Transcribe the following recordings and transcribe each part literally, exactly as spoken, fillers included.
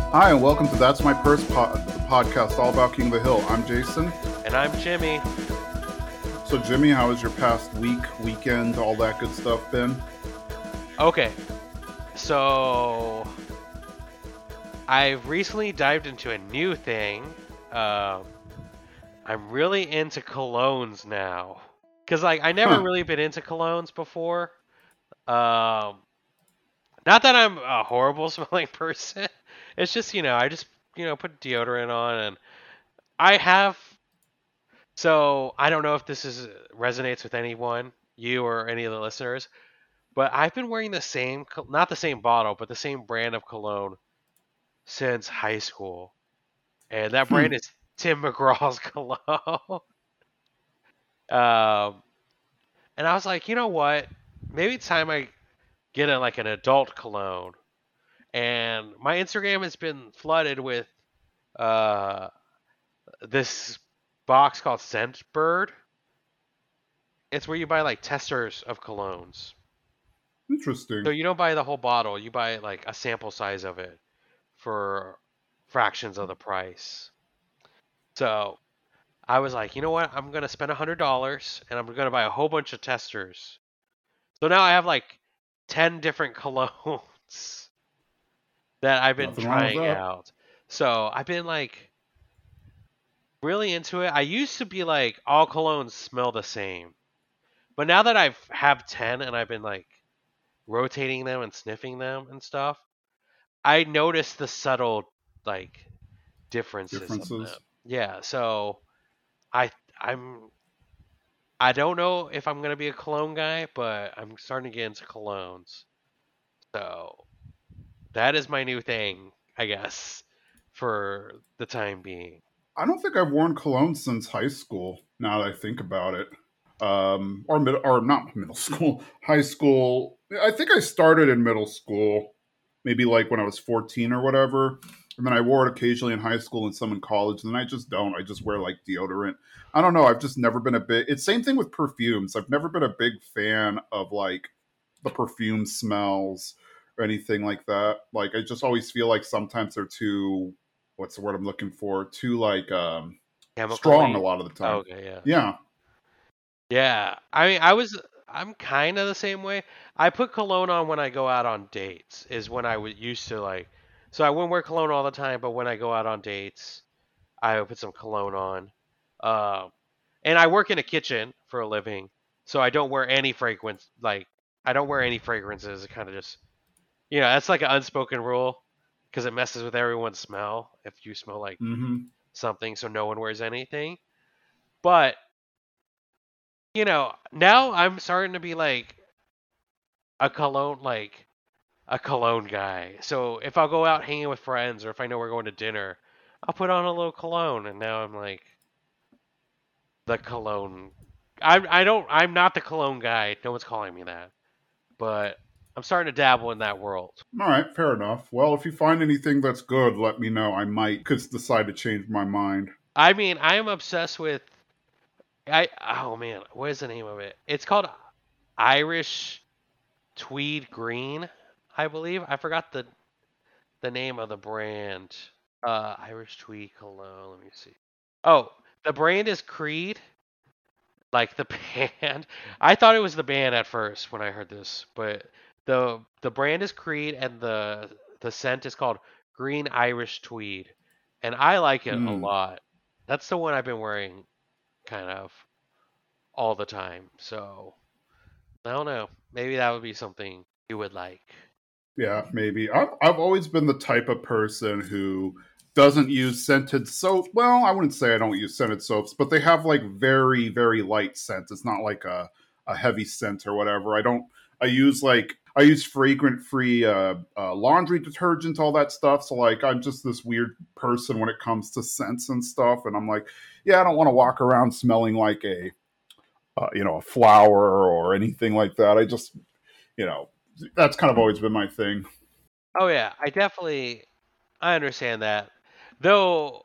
Hi, and welcome to That's My Purse po- the podcast all about King of the Hill. I'm Jason. And I'm Jimmy. So, Jimmy, how has your past week, weekend, all that good stuff been? Okay, so I've recently dived into a new thing. Um, I'm really into colognes now. Because, like, I never Huh. really been into colognes before. Um, not that I'm a horrible smelling person. It's just, you know, I just, you know, put deodorant on and I have. So I don't know if this is resonates with anyone, you or any of the listeners, but I've been wearing the same, not the same bottle, but the same brand of cologne since high school, and that Hmm. brand is Tim McGraw's cologne. um, and I was like, you know what? Maybe it's time I get a, like an adult cologne. And my Instagram has been flooded with uh, this box called Scentbird. It's where you buy like testers of colognes. So Interesting. you don't buy the whole bottle; you buy like a sample size of it for fractions of the price. So I was like, you know what? I'm gonna spend a hundred dollars and I'm gonna buy a whole bunch of testers. So now I have like ten different colognes that I've been Nothing wrong with trying that. out. So I've been like really into it. I used to be like all colognes smell the same, but now that I've have ten and I've been like rotating them and sniffing them and stuff, I notice the subtle like differences of them. Differences. Yeah, so I I'm I don't know if I'm gonna be a cologne guy, but I'm starting to get into colognes. So that is my new thing, I guess, for the time being. I don't think I've worn cologne since high school, now that I think about it. Um, or mid, or not middle school, high school. I think I started in middle school, maybe like when I was fourteen or whatever. And then I wore it occasionally in high school and some in college. And then I just don't. I just wear like deodorant. I don't know. I've just never been a big. It's same thing with perfumes. I've never been a big fan of like the perfume smells or anything like that. Like I just always feel like sometimes they're too, what's the word I'm looking for? Too like um strong a Chemically? lot of the time. Okay, yeah. Yeah. Yeah. I mean, I was I'm kind of the same way. I put cologne on when I go out on dates. Is when I would used to like. So I wouldn't wear cologne all the time, but when I go out on dates, I would put some cologne on. Um, and I work in a kitchen for a living, so I don't wear any fragrance. Like I don't wear any fragrances. It kind of just, you know, that's like an unspoken rule because it messes with everyone's smell if you smell like Mm-hmm. something, so no one wears anything. But you know, now I'm starting to be like a cologne, like a cologne guy. So if I'll go out hanging with friends, or if I know we're going to dinner, I'll put on a little cologne, and now I'm like the cologne. I I don't. I'm not the cologne guy. No one's calling me that, but I'm starting to dabble in that world. All right, fair enough. Well, if you find anything that's good, let me know. I might could decide to change my mind. I mean, I am obsessed with. I oh man, what is the name of it? It's called Irish Tweed Green, I believe. I forgot the the name of the brand. Uh, Irish Tweed Cologne. Let me see. Oh, the brand is Creed, like the band. I thought it was the band at first when I heard this, but the the brand is Creed and the the scent is called Green Irish Tweed, and I like it a Hmm. lot. That's the one I've been wearing kind of all the time. So I don't know. Maybe that would be something you would like. Yeah, maybe. I've I've always been the type of person who doesn't use scented soap. Well, I wouldn't say I don't use scented soaps, but they have like very very light scent. It's not like a a heavy scent or whatever. I don't. I use like I use fragrant free uh, uh, laundry detergent, all that stuff. So like I'm just this weird person when it comes to scents and stuff. And I'm like, yeah, I don't want to walk around smelling like a uh, you know a flower or anything like that. I just you know that's kind of always been my thing. Oh yeah, I definitely I understand that. Though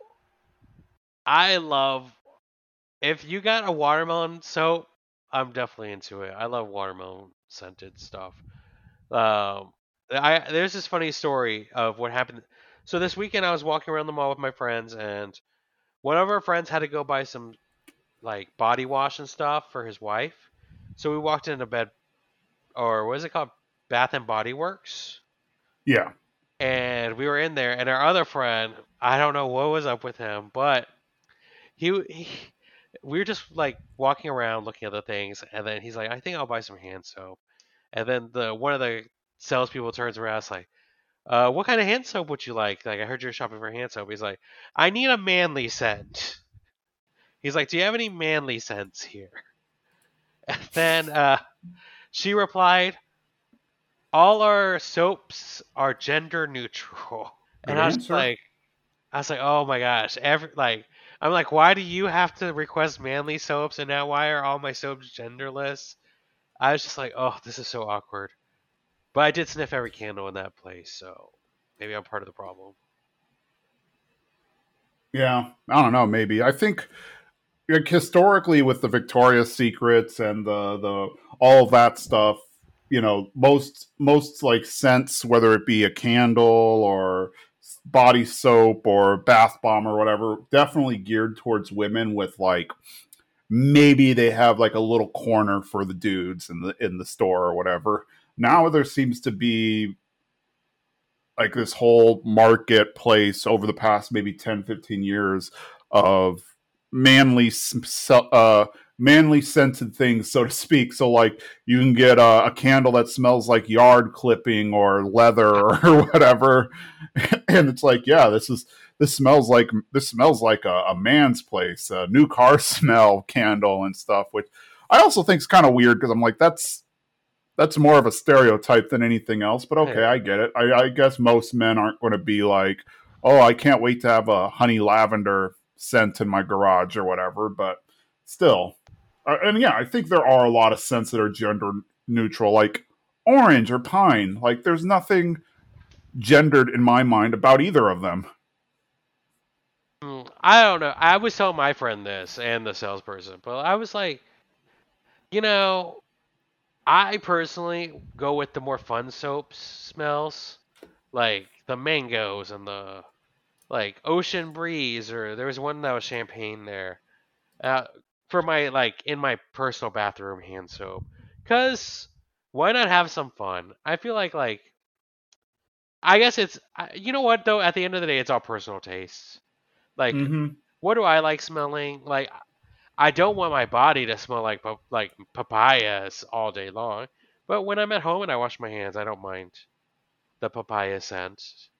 I love if you got a watermelon soap, I'm definitely into it. I love watermelon scented stuff. Um, I there's this funny story of what happened. So this weekend I was walking around the mall with my friends, and one of our friends had to go buy some like body wash and stuff for his wife. So we walked into bed, or what is it called, Bath and Body Works, Yeah. and we were in there. And our other friend, I don't know what was up with him, but he, he we were just like walking around looking at the things, and then he's like, "I think I'll buy some hand soap." And then the one of the salespeople turns around, it's like, uh, "What kind of hand soap would you like? Like, I heard you're shopping for hand soap." He's like, "I need a manly scent." He's like, "Do you have any manly scents here?" And then uh, she replied, "All our soaps are gender neutral." And Good I was just answer. like, I was like, "Oh my gosh!" Every like, I'm like, "Why do you have to request manly soaps, and now why are all my soaps genderless?" I was just like, "Oh, this is so awkward." But I did sniff every candle in that place, so maybe I'm part of the problem. Yeah. I don't know. Maybe I think like historically with the Victoria's Secrets and the the all of that stuff, you know, most most like scents, whether it be a candle or body soap or bath bomb or whatever, definitely geared towards women with like maybe they have like a little corner for the dudes in the in the store or whatever. Now there seems to be like this whole marketplace over the past maybe ten fifteen years of manly uh manly scented things, so to speak. So like you can get a, a candle that smells like yard clipping or leather or whatever, and it's like, yeah, this is this smells like this smells like a, a man's place, a new car smell candle and stuff, which I also think is kind of weird because I'm like, that's that's more of a stereotype than anything else. But okay, I get it. I, I guess most men aren't going to be like, oh, I can't wait to have a honey lavender scent in my garage or whatever. But still, uh, and yeah, I think there are a lot of scents that are gender neutral, like orange or pine. Like there's nothing gendered in my mind about either of them. Mm, I don't know. I was telling my friend this and the salesperson, but I was like, you know, I personally go with the more fun soaps smells, like the mangoes and the like ocean breeze, or there was one that was champagne there. Uh, for my like in my personal bathroom hand soap, cause why not have some fun? I feel like like I guess it's you know what though. At the end of the day, it's all personal tastes. Like, Mm-hmm. what do I like smelling? Like, I don't want my body to smell like like papayas all day long. But when I'm at home and I wash my hands, I don't mind the papaya scent.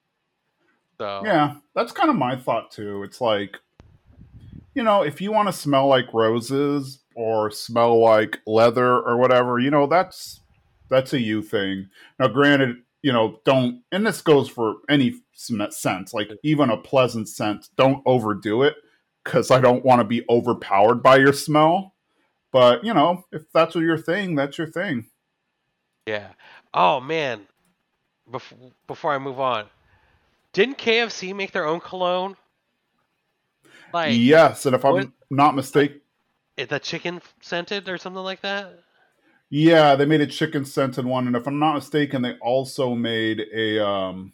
So Yeah, that's kind of my thought too. It's like, you know, if you want to smell like roses or smell like leather or whatever, you know, that's that's a you thing. Now, granted, you know, don't, and this goes for any scent, like even a pleasant scent, don't overdo it because I don't want to be overpowered by your smell. But you know, if that's your thing, that's your thing. yeah. Oh man, before before I move on, didn't K F C make their own cologne? Like Yes, and if what? I'm not Like mistaken, is the chicken scented or something like that? yeah, they made a chicken scented one, and if I'm not mistaken, they also made a um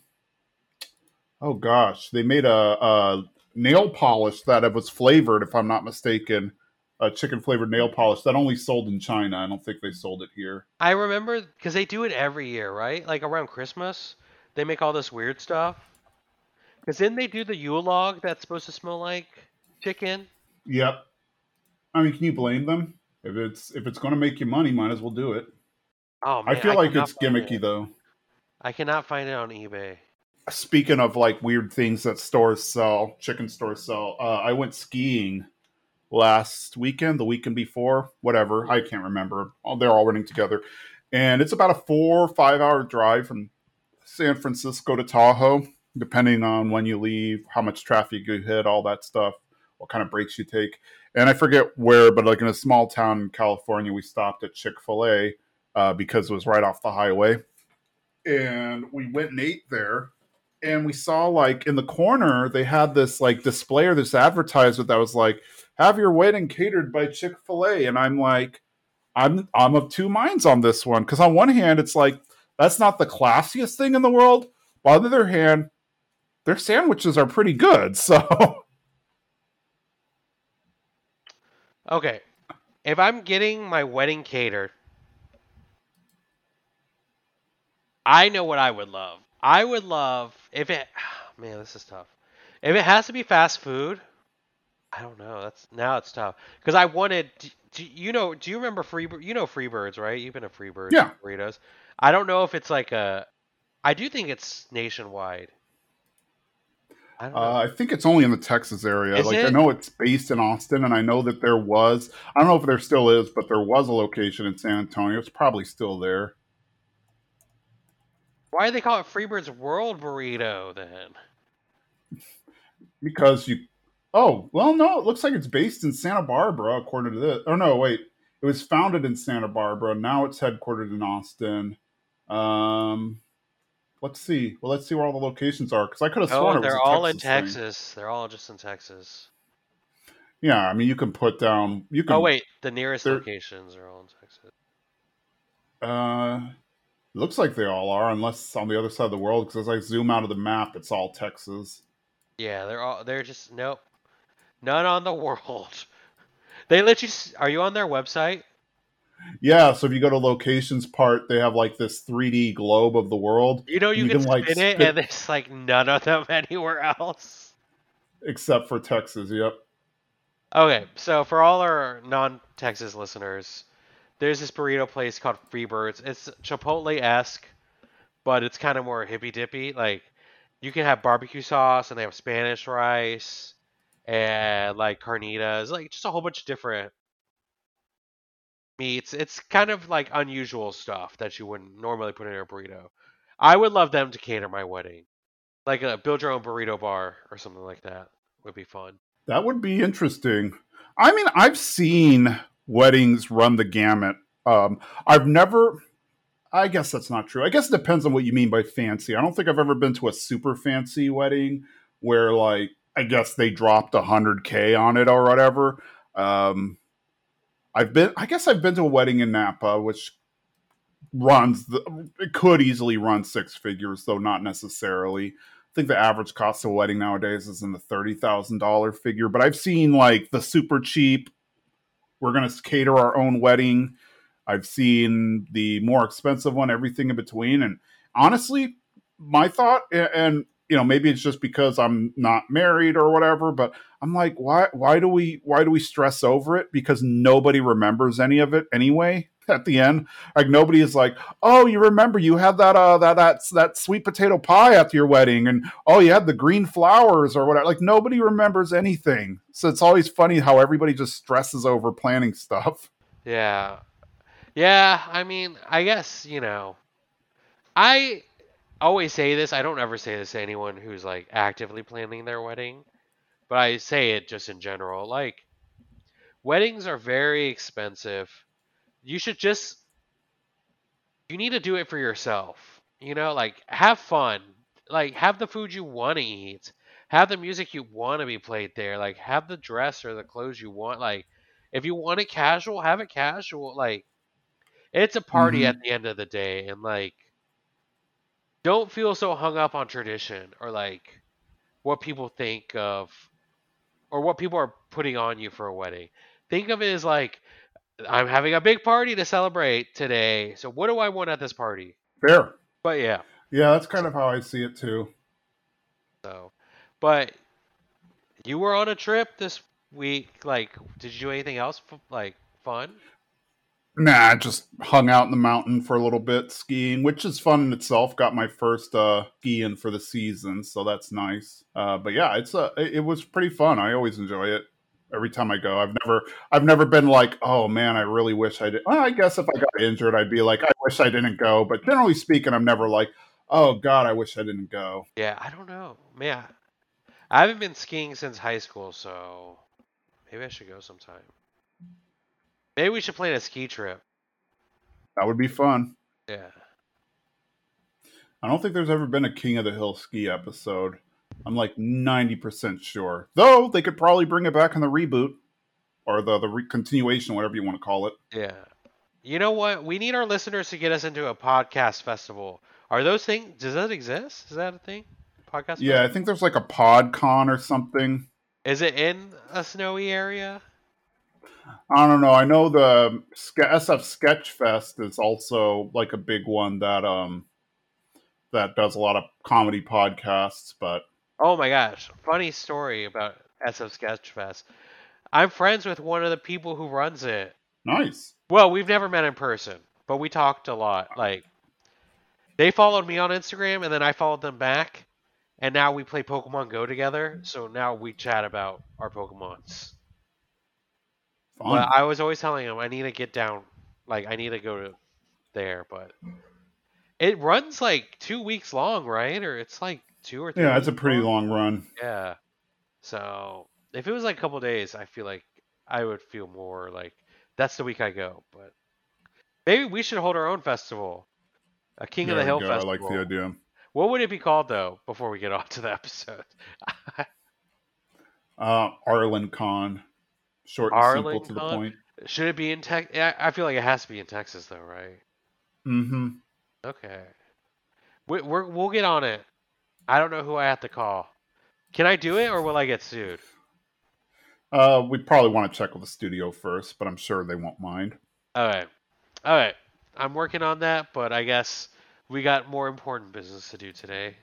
oh gosh, they made a, a nail polish that it was flavored, if I'm not mistaken, a chicken flavored nail polish that only sold in China. I don't think they sold it here. I remember because they do it every year, right? Like around Christmas, they make all this weird stuff. Because then they do the Yule log that's supposed to smell like chicken. Yep. I mean, can you blame them? If it's if it's going to make you money, might as well do it. Oh I man, feel I like cannot it's find gimmicky it. though. I cannot find it on eBay. Speaking of like weird things that stores sell, chicken stores sell. Uh, I went skiing last weekend, the weekend before, whatever. I can't remember. They're all running together, and it's about a four or five hour drive from San Francisco to Tahoe, depending on when you leave, how much traffic you hit, all that stuff, what kind of breaks you take. And I forget where, but like in a small town in California, we stopped at Chick fil A uh, because it was right off the highway. And we went and ate there. And we saw like in the corner, they had this like display or this advertisement that was like, have your wedding catered by Chick fil A. And I'm like, I'm I'm of two minds on this one because on one hand it's like that's not the classiest thing in the world. But on the other hand, their sandwiches are pretty good. So Okay, if I'm getting my wedding catered, I know what I would love. I would love if it. Man, this is tough. If it has to be fast food, I don't know. That's now it's tough because I wanted. Do, do you know? Do you remember Free? You know Freebirds, right? You've been to Freebirds yeah, burritos. I don't know if it's like a. I do think it's nationwide. I don't uh, know. I think it's only in the Texas area. Is Like I it? know it's based in Austin, and I know that there was. I don't know if there still is, but there was a location in San Antonio. It's probably still there Why do they call it Freebird's World Burrito then? because you. Oh well, no. It looks like it's based in Santa Barbara, according to this. Oh no, wait. It was founded in Santa Barbara. Now it's headquartered in Austin. Um, let's see. Well, let's see where all the locations are because I could have Oh, sworn it was they're a all in Texas thing. Texas. They're all just in Texas. Yeah, I mean, you can put down. You Oh can. wait, the nearest There. locations are all in Texas. Uh, looks like they all are, unless on the other side of the world. Because as I zoom out of the map, it's all Texas. Yeah, they're all. They're just nope. None on the world. They let you. s- Are you on their website? Yeah, so if you go to locations part, they have like this three D globe of the world, You know, and you you can can like spin it, spit, and there's like none of them anywhere else. except for Texas. Yep. Okay, so for all our non-Texas listeners, there's this burrito place called Freebirds. It's Chipotle-esque, but it's kind of more hippy dippy. Like you can have barbecue sauce, and they have Spanish rice and like carnitas, like just a whole bunch of different meats. It's kind of like unusual stuff that you wouldn't normally put in a burrito. I would love them to cater my wedding, like a build your own burrito bar or something like that would be fun. That would be interesting. I mean, I've seen weddings run the gamut. Um, I've never. I guess that's not true. I guess it depends on what you mean by fancy. I don't think I've ever been to a super fancy wedding where, like, I guess they dropped a hundred k on it or whatever. Um, I've been. I guess I've been to a wedding in Napa, which runs the, it could easily run six figures, though not necessarily. I think the average cost of a wedding nowadays is in the thirty thousand dollar figure. But I've seen like the super cheap. We're gonna cater our own wedding. I've seen the more expensive one, everything in between. And honestly, my thought, and you know, maybe it's just because I'm not married or whatever, but I'm like, why why do we why do we stress over it? Because nobody remembers any of it anyway. At the end, like nobody is like, oh, you remember you had that uh that that that sweet potato pie at your wedding, and oh, you had the green flowers or whatever. Like nobody remembers anything. So it's always funny how everybody just stresses over planning stuff. Yeah. Yeah, I mean, I guess, you know, I always say this. I don't ever say this to anyone who's like actively planning their wedding, but I say it just in general. Like, weddings are very expensive. You should just, you need to do it for yourself. You know, like, have fun. Like, have the food you want to eat. Have the music you want to be played there. Like, have the dress or the clothes you want. Like, if you want it casual, have it casual. Like, it's a party at Mm-hmm. the end of the day. And, like, don't feel so hung up on tradition or like what people think of or what people are putting on you for a wedding. Think of it as like I'm having a big party to celebrate today. So what do I want at this party? Fair. But yeah. Yeah, that's kind So, of how I see it too. so but you were on a trip this week. Like, did you do anything else f- like fun? Nah, I just hung out in the mountain for a little bit skiing, which is fun in itself. Got my first uh skiing for the season, so that's nice. Uh, but yeah, it's uh, it it was pretty fun. I always enjoy it every time I go. I've never I've never been like, oh man, I really wish I did. Well, I guess if I got injured, I'd be like, I wish I didn't go. But generally speaking, I'm never like, oh god, I wish I didn't go. Yeah, I don't know. Man, I haven't been skiing since high school, so maybe I should go sometime. Maybe we should plan a ski trip. That would be fun. Yeah. I don't think there's ever been a King of the Hill ski episode. I'm like ninety percent sure. Though they could probably bring it back in the reboot or the the re- continuation, whatever you want to call it. Yeah. You know what? We need our listeners to get us into a podcast festival. Are those things? Does that exist? Is that a thing? podcast Yeah, I festival? think there's like a PodCon or something. Is it in a snowy area? I don't know. I know the S F Sketchfest is also like a big one that um that does a lot of comedy podcasts. But Oh my gosh. Funny story about S F Sketchfest. I'm friends with one of the people who runs it. nice. Well, we've never met in person, but we talked a lot. Like, they followed me on Instagram, and then I followed them back, and now we play Pokemon Go together. So now we chat about our Pokemons. But Fun. I was always telling him I need to get down, like I need to go to there. But it runs like two weeks long, right? Or it's like two or three Yeah, it's weeks a pretty long. long run. Yeah. So if it was like a couple days, I feel like I would feel more like that's the week I go. But maybe we should hold our own festival, a King of the There we Hill go. I like the festival. idea. What would it be called though? Before we get off to the episode, Uh, Arlen Con, short and simple to the Arlington. point. Should it be in Tex? I feel like it has to be in Texas though, right? Mm-hmm. Okay. We, we're we'll get on it. I don't know who I have to call. Can I do it or will I get sued? Uh, we probably want to check with the studio first, but I'm sure they won't mind. All right. All right. I'm working on that, but I guess we got more important business to do today.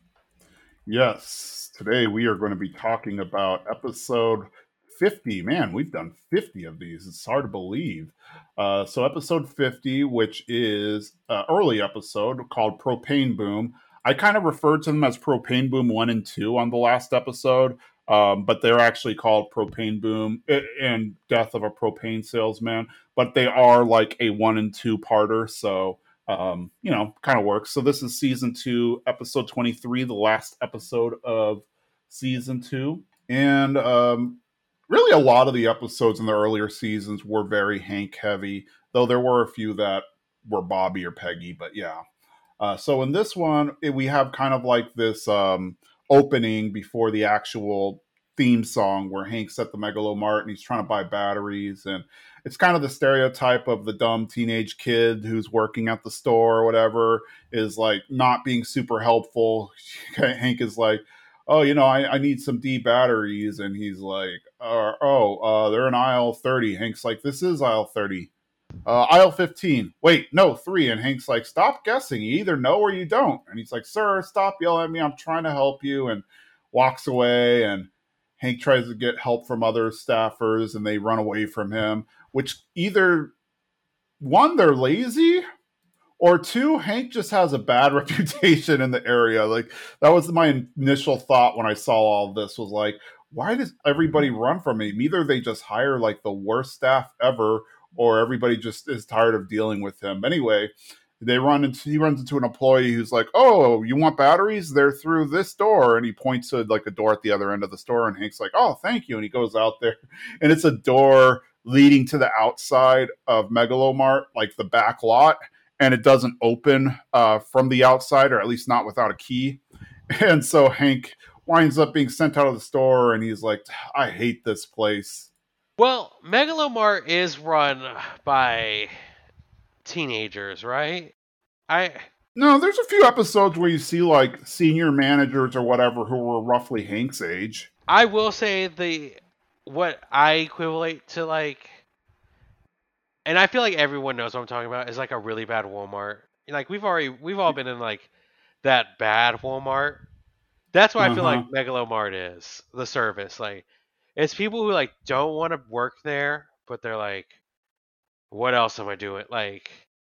Yes, today we are going to be talking about episode fifty. Man, we've done fifty of these. It's hard to believe. Uh, so, episode fifty, which is an early episode called Propane Boom. I kind of referred to them as Propane Boom one and two on the last episode, um, but they're actually called Propane Boom and Death of a Propane Salesman. But they are like a one and two parter. So, um, you know, kind of works. So this is season two, episode twenty-three, the last episode of season two. And um, really a lot of the episodes in the earlier seasons were very Hank heavy, though there were a few that were Bobby or Peggy, but yeah. Uh, so in this one, it, we have kind of like this um, opening before the actual theme song where Hank's at the Megalomart and he's trying to buy batteries. And it's kind of the stereotype of the dumb teenage kid who's working at the store or whatever is like not being super helpful. Hank is like, oh, you know, I, I need some D batteries. And he's like, uh, oh, uh, they're in aisle thirty. Hank's like, this is aisle thirty. Uh, aisle fifteen. Wait, no, three. And Hank's like, stop guessing. You either know or you don't. And he's like, sir, stop yelling at me. I'm trying to help you. And walks away. And Hank tries to get help from other staffers and they run away from him, which either one, they're lazy, or two, Hank just has a bad reputation in the area. Like, that was my initial thought when I saw all this was like, why does everybody run from him? Either they just hire like the worst staff ever, or everybody just is tired of dealing with him. Anyway, they run into he runs into an employee who's like, oh, you want batteries? They're through this door. And he points to like a door at the other end of the store. And Hank's like, oh, thank you. And he goes out there and it's a door leading to the outside of Megalomart, like the back lot. And it doesn't open uh, from the outside, or at least not without a key. And so Hank winds up being sent out of the store and he's like, I hate this place. Well, Megalomart is run by teenagers, right? I No, there's a few episodes where you see like senior managers or whatever who were roughly Hank's age. I will say the what I equivalent to like, and I feel like everyone knows what I'm talking about, is like a really bad Walmart. Like we've already we've all been in like that bad Walmart. That's what I feel like Uh-huh. Megalomart is, the service. Like it's people who like don't want to work there, but they're like, what else am I doing? Like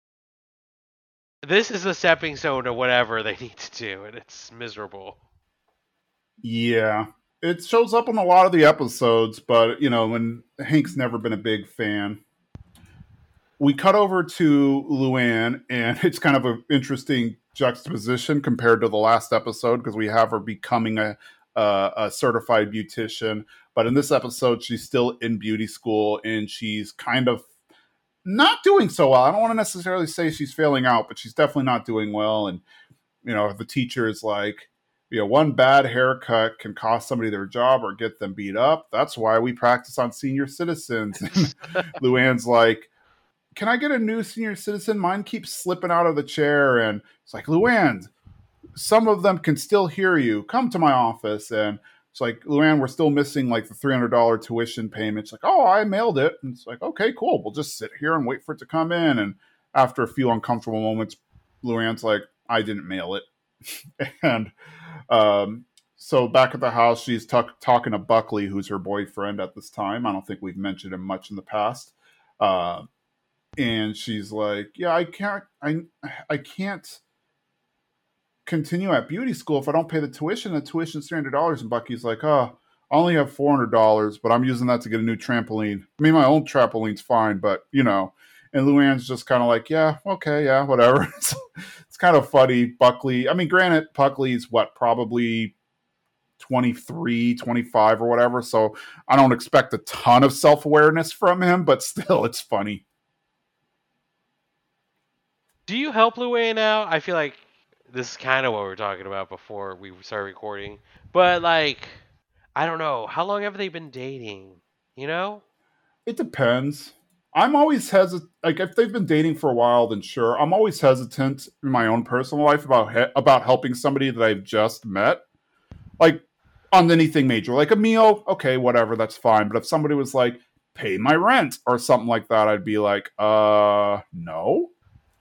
this is a stepping stone to whatever they need to do, and it's miserable. Yeah. It shows up in a lot of the episodes, but you know, when Hank's never been a big fan. We cut over to Luann, and it's kind of an interesting juxtaposition compared to the last episode because we have her becoming a, a, a certified beautician. But in this episode, she's still in beauty school, and she's kind of not doing so well. I don't want to necessarily say she's failing out, but she's definitely not doing well. And, you know, the teacher is like, you know, one bad haircut can cost somebody their job or get them beat up. That's why we practice on senior citizens. And Luann's like, can I get a new senior citizen? Mine keeps slipping out of the chair. And it's like, Luann, some of them can still hear you. Come to my office. And it's like, Luann, we're still missing like the three hundred dollars tuition payment. It's like, oh, I mailed it. And it's like, okay, cool. We'll just sit here and wait for it to come in. And after a few uncomfortable moments, Luann's like, I didn't mail it. and um, so back at the house, she's t- talking to Buckley, who's her boyfriend at this time. I don't think we've mentioned him much in the past. Uh, and she's like, yeah, I can't, I, I can't continue at beauty school if I don't pay the tuition. The tuition's three hundred dollars. And Bucky's like, oh, I only have four hundred dollars, but I'm using that to get a new trampoline. I mean, my own trampoline's fine, but you know. And Luann's just kind of like, yeah, okay, yeah, whatever. it's, it's kind of funny. Buckley, I mean, granted, Buckley's what, probably twenty-three, twenty-five or whatever. So I don't expect a ton of self-awareness from him, but still, it's funny. Do you help Luann out? I feel like this is kind of what we were talking about before we started recording. But, like, I don't know. How long have they been dating? You know? It depends. I'm always hesitant. Like, if they've been dating for a while, then sure. I'm always hesitant in my own personal life about he- about helping somebody that I've just met. Like, on anything major. Like a meal, okay, whatever, that's fine. But if somebody was like, pay my rent or something like that, I'd be like, uh, no.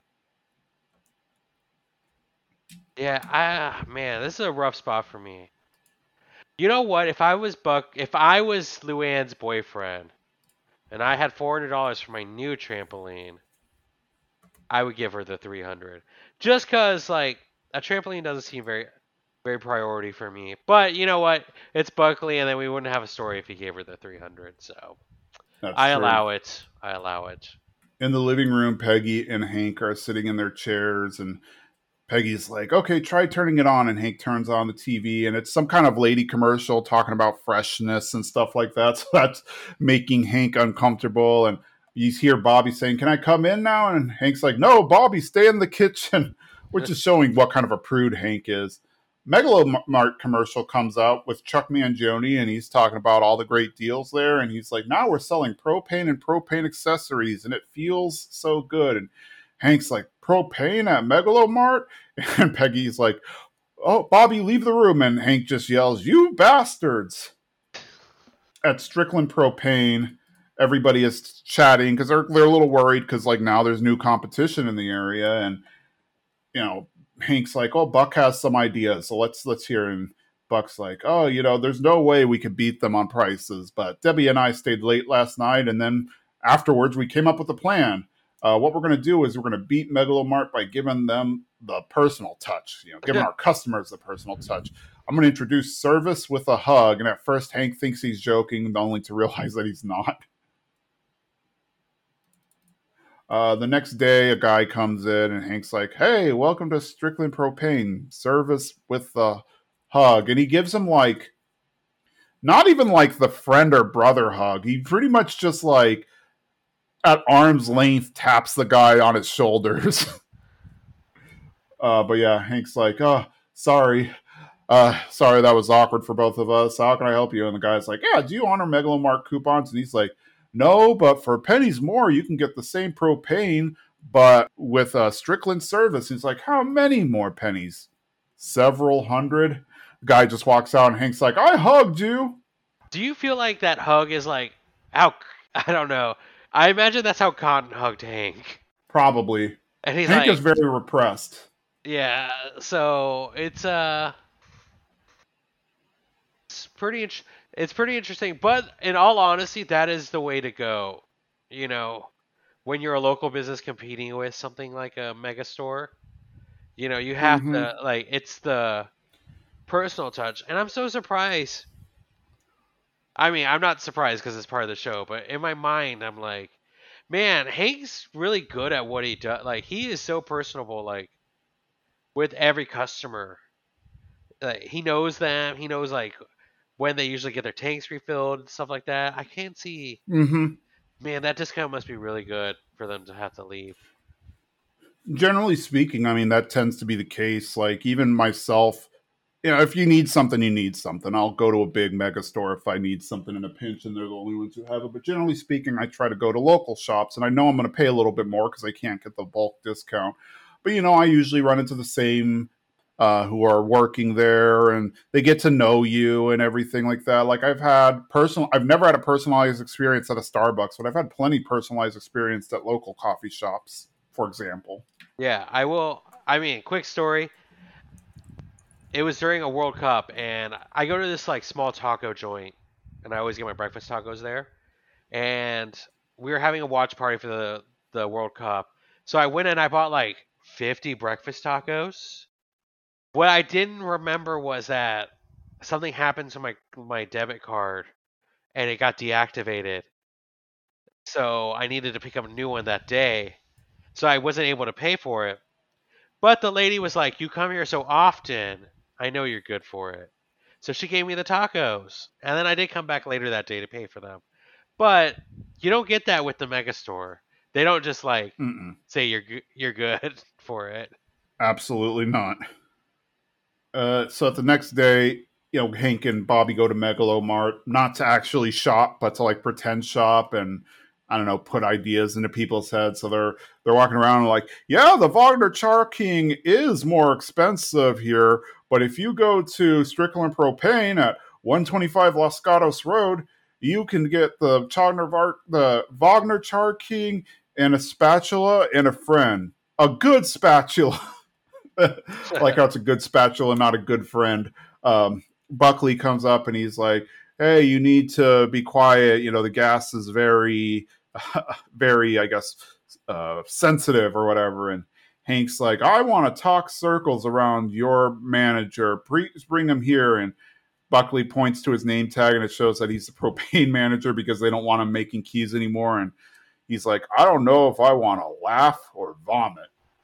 Yeah, I man, this is a rough spot for me. You know what? If I was Buck, if I was Luann's boyfriend, and I had four hundred dollars for my new trampoline, I would give her the three hundred. Just cause like a trampoline doesn't seem very, very priority for me. But you know what? It's Buckley, and then we wouldn't have a story if he gave her the three hundred. So That's I true. allow it. I allow it. In the living room, Peggy and Hank are sitting in their chairs, and Peggy's like, okay, try turning it on. And Hank turns on the T V, and it's some kind of lady commercial talking about freshness and stuff like that. So that's making Hank uncomfortable. And you hear Bobby saying, can I come in now? And Hank's like, no, Bobby, stay in the kitchen, which is showing what kind of a prude Hank is. Megalomart commercial comes out with Chuck Mangione, and he's talking about all the great deals there. And he's like, now we're selling propane and propane accessories, and it feels so good. And Hank's like, propane at Megalomart? And Peggy's like, oh, Bobby, leave the room. And Hank just yells, you bastards. At Strickland Propane, everybody is chatting because they're, they're a little worried because, like, now there's new competition in the area. And, you know, Hank's like, oh, Buck has some ideas, so let's let's hear. And Buck's like, oh, you know, there's no way we could beat them on prices. But Debbie and I stayed late last night, and then afterwards we came up with a plan. Uh, what we're going to do is we're going to beat Megalomart by giving them the personal touch, you know, giving our customers the personal touch. I'm going to introduce service with a hug. And at first, Hank thinks he's joking, only to realize that he's not. Uh, the next day, a guy comes in, and Hank's like, hey, welcome to Strickland Propane, service with a hug. And he gives him, like, not even like the friend or brother hug. He pretty much just, like, at arm's length taps the guy on his shoulders. uh, but yeah, Hank's like, oh, sorry. Uh, sorry, that was awkward for both of us. How can I help you? And the guy's like, yeah, do you honor Megalomart coupons? And he's like, no, but for pennies more, you can get the same propane, but with a Strickland service. He's like, how many more pennies? Several hundred. The guy just walks out, and Hank's like, I hugged you. Do you feel like that hug is like, how, I don't know. I imagine that's how Cotton hugged Hank. Probably. And he's Hank like, is very repressed. Yeah, so it's uh, it's pretty int- it's pretty interesting. But in all honesty, that is the way to go. You know, when you're a local business competing with something like a mega store, you know, you have Mm-hmm. to like it's the personal touch. And I'm so surprised. I mean, I'm not surprised because it's part of the show, but in my mind, I'm like, man, Hank's really good at what he does. Like, he is so personable. Like, with every customer, like, he knows them. He knows like when they usually get their tanks refilled and stuff like that. I can't see. Mm-hmm. Man, that discount must be really good for them to have to leave. Generally speaking, I mean, that tends to be the case. Like, even myself, you know, if you need something, you need something. I'll go to a big mega store if I need something in a pinch, and they're the only ones who have it. But generally speaking, I try to go to local shops, and I know I'm going to pay a little bit more because I can't get the bulk discount. But, you know, I usually run into the same uh, who are working there, and they get to know you and everything like that. Like I've had personal, I've never had a personalized experience at a Starbucks, but I've had plenty personalized experience at local coffee shops, for example. Yeah, I will. I mean, quick story. It was during a World Cup, and I go to this like small taco joint, and I always get my breakfast tacos there. And we were having a watch party for the the World Cup, so I went and I bought like fifty breakfast tacos. What I didn't remember was that something happened to my my debit card, and it got deactivated. So I needed to pick up a new one that day. So I wasn't able to pay for it. But the lady was like, "You come here so often. I know you're good for it." So she gave me the tacos. And then I did come back later that day to pay for them. But you don't get that with the mega store. They don't just like Mm-mm. say you're you're good for it. Absolutely not. Uh, so the next day, you know, Hank and Bobby go to Megalomart, not to actually shop, but to like pretend shop and I don't know, put ideas into people's heads. So they're they're walking around and like, yeah, the Wagner Char King is more expensive here, but if you go to Strickland Propane at one twenty-five Los Gatos Road, you can get the Wagner the Wagner Char King and a spatula and a friend, a good spatula. Like how it's a good spatula, not a good friend. Um, Buckley comes up and he's like, "Hey, you need to be quiet. You know, the gas is very, very, I guess, uh, sensitive or whatever." And Hank's like, "I want to talk circles around your manager. Please bring him here." And Buckley points to his name tag and it shows that he's the propane manager because they don't want him making keys anymore. And he's like, "I don't know if I want to laugh or vomit."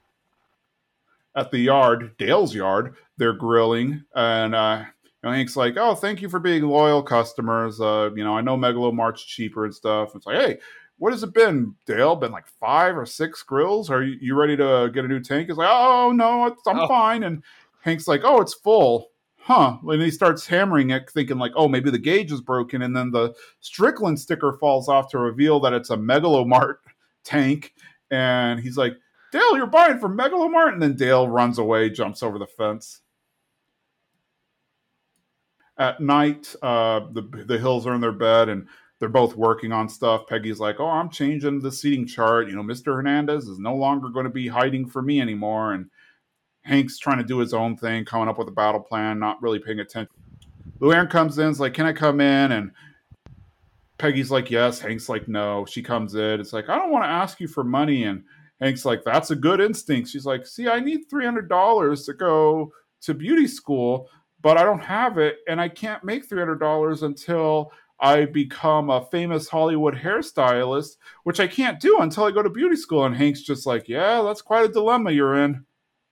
At the yard, Dale's yard, they're grilling, and uh, you know, Hank's like, "Oh, thank you for being loyal customers. Uh, you know, I know Megalomart's cheaper and stuff." It's like, "Hey, what has it been, Dale? Been like five or six grills? Are you, you ready to get a new tank?" He's like, "Oh no, it's, I'm Oh, fine." And Hank's like, "Oh, it's full." Huh. And he starts hammering it, thinking like, "Oh, maybe the gauge is broken." And then the Strickland sticker falls off to reveal that it's a Megalomart tank. And he's like, "Dale, you're buying from Megalomart?" And then Dale runs away, jumps over the fence. At night, uh, the the Hills are in their bed and they're both working on stuff. Peggy's like, "Oh, I'm changing the seating chart. You know, Mister Hernandez is no longer going to be hiding for me anymore." And Hank's trying to do his own thing, coming up with a battle plan, not really paying attention. Luann comes in, is like, "Can I come in?" And Peggy's like, "Yes." Hank's like, "No." She comes in. It's like, "I don't want to ask you for money." And Hank's like, "That's a good instinct." She's like, "See, I need three hundred dollars to go to beauty school, but I don't have it. And I can't make three hundred dollars until I become a famous Hollywood hairstylist, which I can't do until I go to beauty school." And Hank's just like, "Yeah, that's quite a dilemma you're in."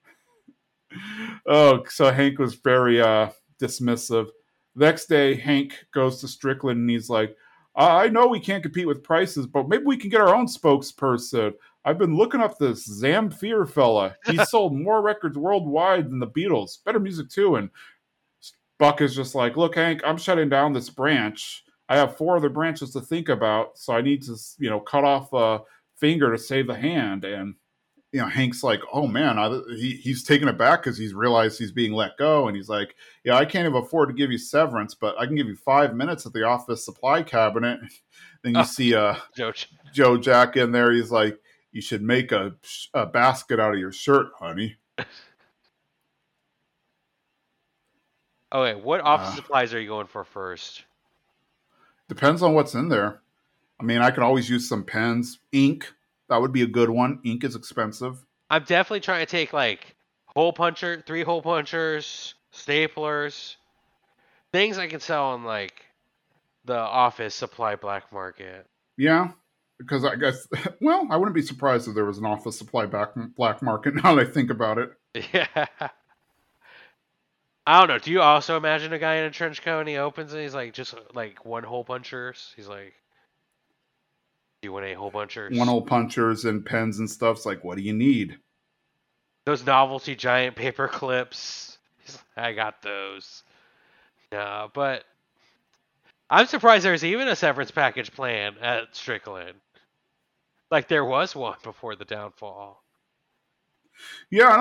Oh, so Hank was very uh, dismissive. Next day, Hank goes to Strickland and he's like, "I know we can't compete with prices, but maybe we can get our own spokesperson. I've been looking up this Zamfir fella. He's sold more records worldwide than the Beatles. Better music too." And Buck is just like, "Look, Hank, I'm shutting down this branch. I have four other branches to think about, so I need to, you know, cut off a finger to save the hand." And you know, Hank's like, "Oh man," I, he, he's taken aback because he's realized he's being let go. And he's like, "Yeah, I can't even afford to give you severance, but I can give you five minutes at the office supply cabinet." Then you oh see uh, Joe. Joe Jack in there. He's like, "You should make a, a basket out of your shirt, honey." Okay, what office Uh, supplies are you going for first? Depends on what's in there. I mean, I could always use some pens. Ink, that would be a good one. Ink is expensive. I'm definitely trying to take like hole puncher, three hole punchers, staplers, things I can sell on like the office supply black market. Yeah, because I guess, well, I wouldn't be surprised if there was an office supply back, black market now that I think about it. Yeah. I don't know. Do you also imagine a guy in a trench coat and he opens and he's like just like one hole punchers? He's like, "Do you want any hole One punchers?" hole punchers and pens and stuff. It's like, what do you need? Those novelty giant paper clips. He's like, "I got those." No, but I'm surprised there's even a severance package plan at Strickland. Like there was one before the downfall. Yeah, I don't.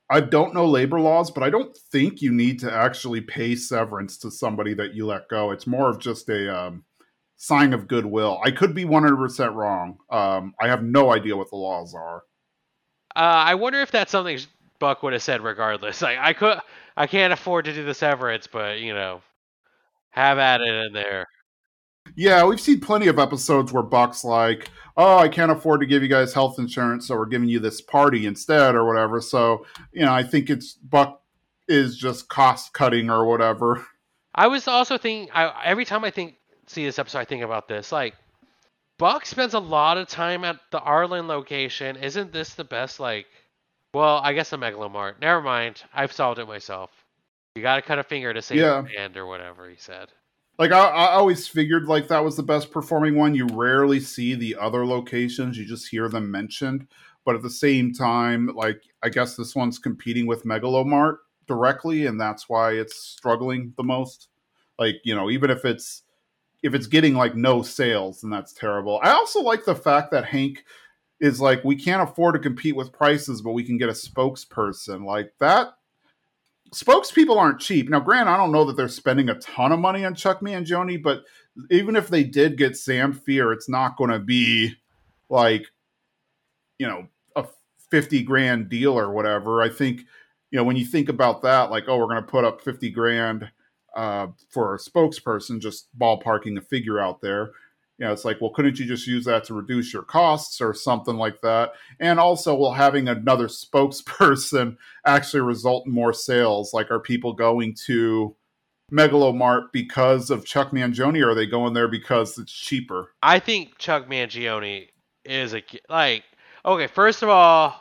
I don't know labor laws, but I don't think you need to actually pay severance to somebody that you let go. It's more of just a um, sign of goodwill. I could be one hundred percent wrong. Um, I have no idea what the laws are. Uh, I wonder if that's something Buck would have said regardless. Like I could, I can't afford to do the severance, but you know, have at it in there. Yeah, we've seen plenty of episodes where Buck's like, "Oh, I can't afford to give you guys health insurance, so we're giving you this party instead, or whatever." So, you know, I think it's Buck is just cost cutting or whatever. I was also thinking. I every time I think see this episode, I think about this. Like Buck spends a lot of time at the Arlen location. Isn't this the best? Like, well, I guess the Megalomart. Never mind. I've solved it myself. You got to cut a finger to save Yeah, a hand, or whatever he said. like I, I always figured like that was the best performing one. You rarely see the other locations; you just hear them mentioned. But at the same time, like I guess this one's competing with Megalomart directly, and that's why it's struggling the most. Like you know, even if it's if it's getting like no sales, then that's terrible. I also like the fact that Hank is like, we can't afford to compete with prices, but we can get a spokesperson. Like that, spokespeople aren't cheap. Now, Grant, I don't know that they're spending a ton of money on Chuck Mangione, but even if they did get Zamfir, it's not going to be like, you know, a fifty grand deal or whatever. I think, you know, when you think about that, like, oh, we're going to put up fifty grand uh, for a spokesperson, just ballparking a figure out there. You know, it's like, well, couldn't you just use that to reduce your costs or something like that? And also, will having another spokesperson actually result in more sales? Like, are people going to Megalomart because of Chuck Mangione, or are they going there because it's cheaper? I think Chuck Mangione is a like. Okay, first of all,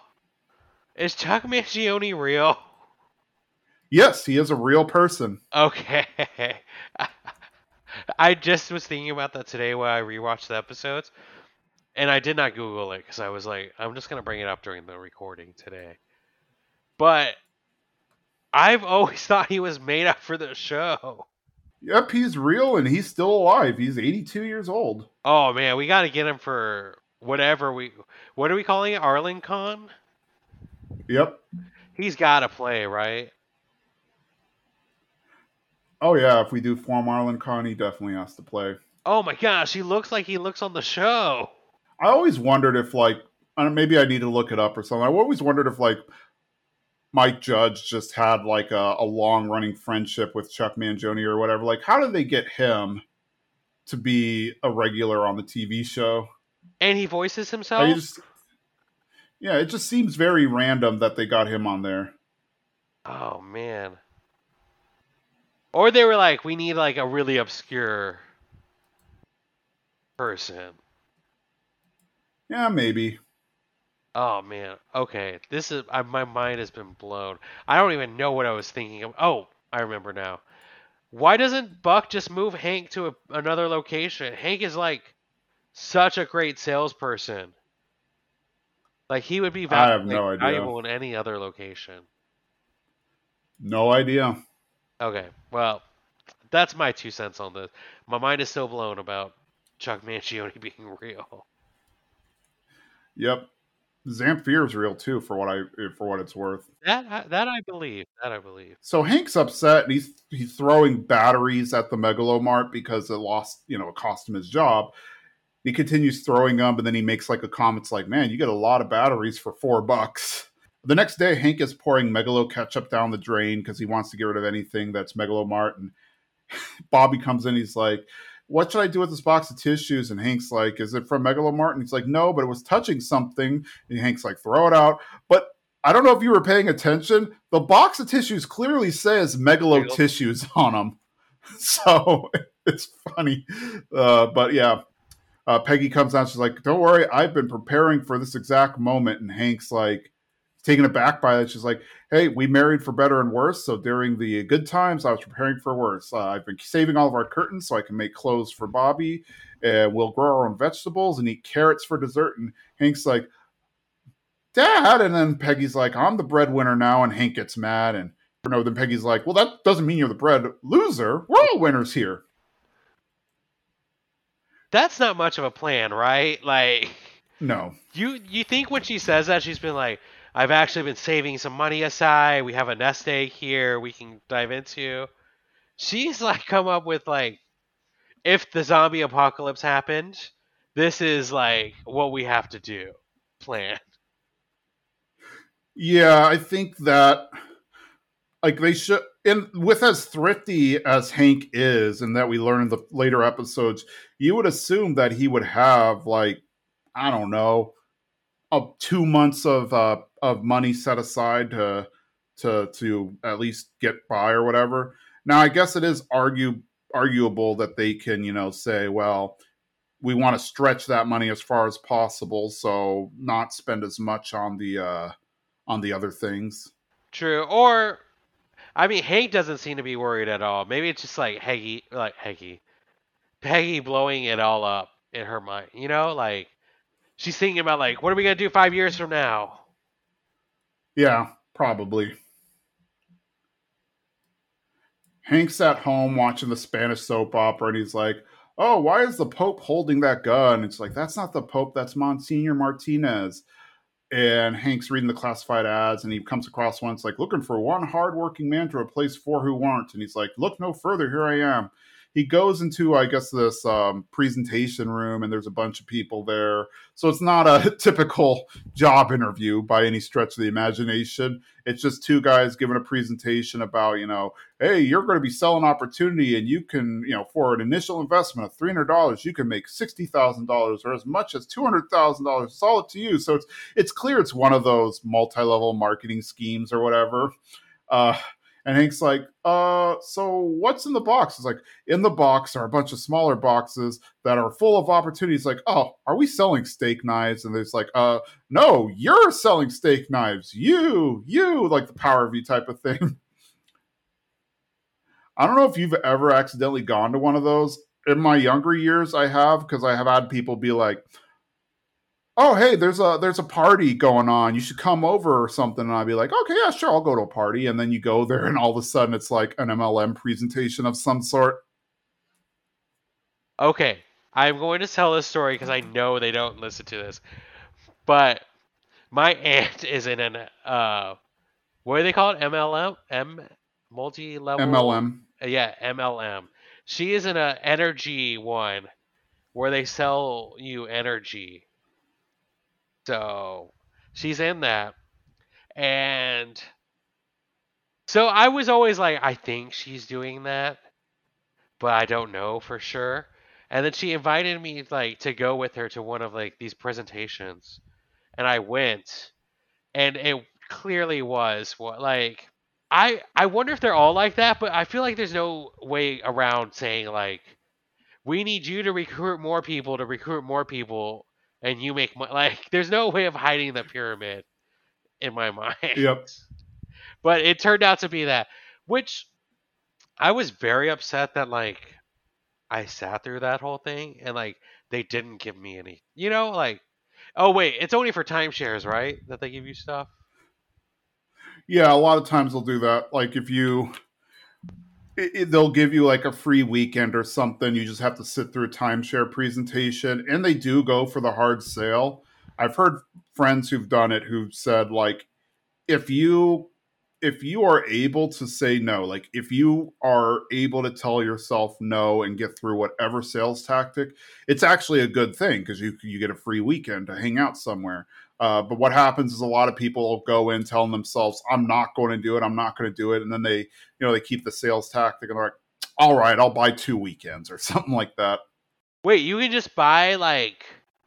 is Chuck Mangione real? Yes, he is a real person. Okay. I just was thinking about that today while I rewatched the episodes, and I did not Google it because I was like, I'm just gonna bring it up during the recording today. But I've always thought he was made up for the show. Yep, he's real and he's still alive. He's eighty-two years old. Oh man, we got to get him for whatever we. What are we calling it? Arlington? Yep. He's got to play, right? Oh yeah, if we do Form Marlon Khan, he definitely has to play. Oh my gosh, he looks like he looks on the show. I always wondered if like maybe I need to look it up or something. I always wondered if like Mike Judge just had like a, a long running friendship with Chuck Mangione or whatever. Like, how did they get him to be a regular on the T V show? And he voices I himself? just, yeah, it just seems very random that they got him on there. Oh man. Or they were like, we need like a really obscure person. Yeah, maybe. Oh man. Okay. This is I, my mind has been blown. I don't even know what I was thinking of. Oh, I remember now. Why doesn't Buck just move Hank to a, another location? Hank is like such a great salesperson. Like he would be I val- have like, no idea. valuable in any other location. No idea. Okay. Well, that's my two cents on this. My mind is still blown about Chuck Mangione being real. Yep. Zamfir is real too, for what I for what it's worth. That that I believe. That I believe. So Hank's upset and he's he's throwing batteries at the Megalomart because it lost, you know, it cost him his job. He continues throwing them, and then he makes like a comment, it's like, man, you get a lot of batteries for four bucks. The next day, Hank is pouring Megalo ketchup down the drain because he wants to get rid of anything that's Megalomart. And Bobby comes in, he's like, what should I do with this box of tissues? And Hank's like, is it from Megalomart? And he's like, no, but it was touching something. And Hank's like, throw it out. But I don't know if you were paying attention. The box of tissues clearly says Megalo Megalo. tissues on them. So it's funny. Uh, but yeah, uh, Peggy comes out. She's like, don't worry. I've been preparing for this exact moment. And Hank's like, taken aback by it. She's like, hey, we married for better and worse. So during the good times, I was preparing for worse. Uh, I've been saving all of our curtains so I can make clothes for Bobby. And we'll grow our own vegetables and eat carrots for dessert. And Hank's like, Dad. And then Peggy's like, I'm the breadwinner now. And Hank gets mad. And no, then Peggy's like, well, that doesn't mean you're the bread loser. We're all winners here. That's not much of a plan, right? Like, no. you you think when she says that she's been like, I've actually been saving some money aside. We have a nest egg here we can dive into. She's like come up with like, if the zombie apocalypse happened, this is like what we have to do. Plan. Yeah, I think that like they should, and with as thrifty as Hank is, and that we learn in the later episodes, you would assume that he would have like, I don't know, up two months of uh, of money set aside to to to at least get by or whatever. Now, I guess it is argue arguable that they can, you know, say, well, we want to stretch that money as far as possible, so not spend as much on the uh, on the other things. True. Or I mean, Hank doesn't seem to be worried at all. Maybe it's just like Peggy, like Peggy, Peggy blowing it all up in her mind. You know, like she's thinking about like, what are we gonna do five years from now? Yeah, probably. Hank's at home watching the Spanish soap opera, and he's like, "Oh, why is the Pope holding that gun?" It's like, "That's not the Pope. That's Monsignor Martinez." And Hank's reading the classified ads, and he comes across one. It's like, looking for one hardworking man to replace four who weren't. And he's like, look no further, here I am. He goes into, I guess, this um, presentation room, and there's a bunch of people there. So it's not a typical job interview by any stretch of the imagination. It's just two guys giving a presentation about, you know, hey, you're going to be selling opportunity, and you can, you know, for an initial investment of three hundred dollars, you can make sixty thousand dollars or as much as two hundred thousand dollars. It's all up to you. So it's it's clear it's one of those multi-level marketing schemes or whatever. Uh, and Hank's like, uh, so what's in the box? It's like, in the box are a bunch of smaller boxes that are full of opportunities. Like, oh, are we selling steak knives? And there's like, uh, no, you're selling steak knives. You, you, like the Power of You type of thing. I don't know if you've ever accidentally gone to one of those. In my younger years, I have, because I have had people be like, oh, hey, there's a there's a party going on. You should come over or something. And I'd be like, okay, yeah, sure, I'll go to a party. And then you go there, and all of a sudden, it's like an M L M presentation of some sort. Okay, I'm going to tell this story because I know they don't listen to this. But my aunt is in an uh, what do they call it? M L M, M multi-level. M L M. Yeah, M L M. She is in a energy one where they sell you energy. So she's in that. And so I was always like, I think she's doing that, but I don't know for sure. And then she invited me like to go with her to one of like these presentations, and I went, and it clearly was what like I I wonder if they're all like that, but I feel like there's no way around saying like we need you to recruit more people to recruit more people, and you make money. Like there's no way of hiding the pyramid in my mind. Yep. But it turned out to be that, which I was very upset that like I sat through that whole thing and like they didn't give me any. You know, like oh wait, it's only for timeshares, right? That they give you stuff. Yeah, a lot of times they'll do that. Like if you, it, it- they'll give you like a free weekend or something. You just have to sit through a timeshare presentation, and they do go for the hard sale. I've heard friends who've done it who've said like, if you if you are able to say no, like if you are able to tell yourself no and get through whatever sales tactic, it's actually a good thing because you you get a free weekend to hang out somewhere. Uh, but what happens is a lot of people will go in telling themselves, "I'm not going to do it. I'm not going to do it," and then they, you know, they keep the sales tactic and they're like, "All right, I'll buy two weekends or something like that." Wait, you can just buy like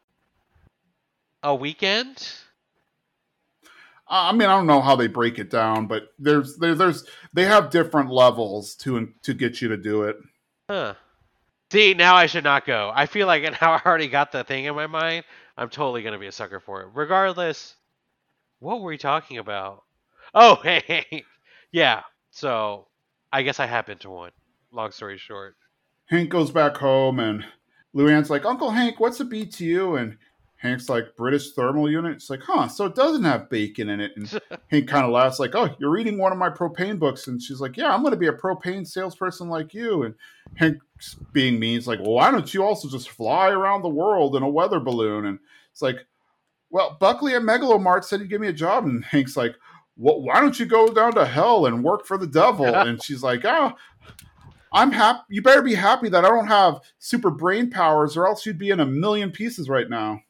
a weekend? I mean, I don't know how they break it down, but there's there, there's they have different levels to to get you to do it. Huh. See, now I should not go. I feel like now I already got the thing in my mind. I'm totally gonna be a sucker for it. Regardless, what were we talking about? Oh, hey, hey. Yeah. So I guess I have been to one. Long story short. Hank goes back home, and Luann's like, "Uncle Hank, what's a B T U?" And Hank's like, "British thermal unit." It's like, huh, so it doesn't have bacon in it. And Hank kind of laughs, like, "Oh, you're reading one of my propane books." And she's like, "Yeah, I'm going to be a propane salesperson like you." And Hank, being mean, is like, "Well, why don't you also just fly around the world in a weather balloon?" And it's like, well, Buckley at Megalomart said he'd give me a job. And Hank's like, well, why don't you go down to hell and work for the devil? And she's like, oh, I'm happy. You better be happy that I don't have super brain powers, or else you'd be in a million pieces right now.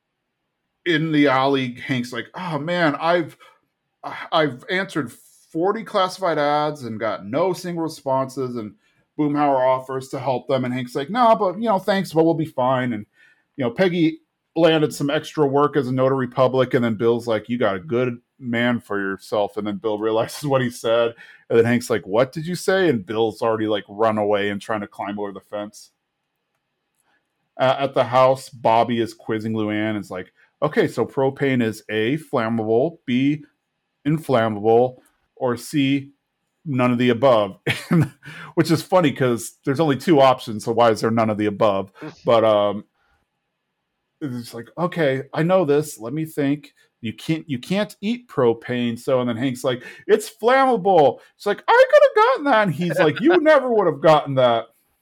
In the alley, Hank's like, oh man, I've I've answered forty classified ads and got no single responses, and Boomhauer offers to help them, and Hank's like, no, but you know, thanks, but we'll be fine. And you know, Peggy landed some extra work as a notary public, and then Bill's like, you got a good man for yourself. And then Bill realizes what he said, and then Hank's like, what did you say? And Bill's already like run away and trying to climb over the fence. Uh, at the house, Bobby is quizzing Luann. It's like, okay, so propane is A, flammable, B, inflammable, or C, none of the above. Which is funny because there's only two options, so why is there none of the above? But um it's like, okay, I know this, let me think. You can't you can't eat propane. So, and then Hank's like, it's flammable. It's like, I could have gotten that. And he's like, you never would have gotten that.